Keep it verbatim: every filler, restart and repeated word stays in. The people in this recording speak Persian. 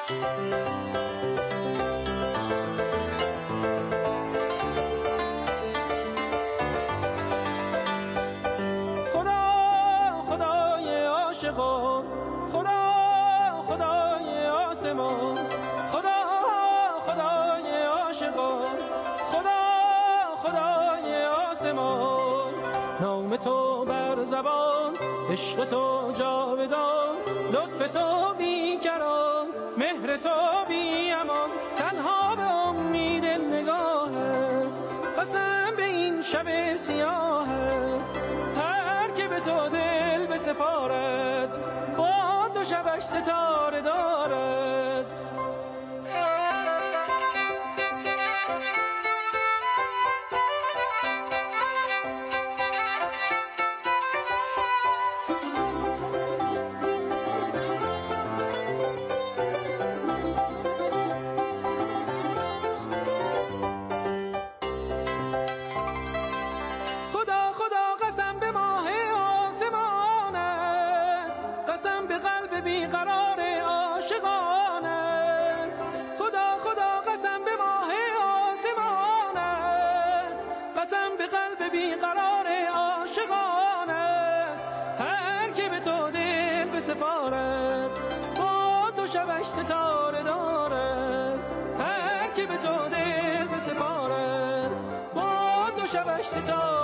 نام تو بر زبان، عشق تو جاودان، لطف تو بیکران، مهر تو بی امان، تنها به امید نگاهت، قسم به این شب سیاهت، هر که به تو دل بسپارد، با تو شبش ستاره دارد. بیقرار عاشقانت، خدا خدا قسم به ماه آسمانت، قسم به قلب بیقرار عاشقانت، هر که به تو دل بسپارد، با تو شبش ستاره دارد، هر که به تو دل بسپارد، با تو شبش ستاره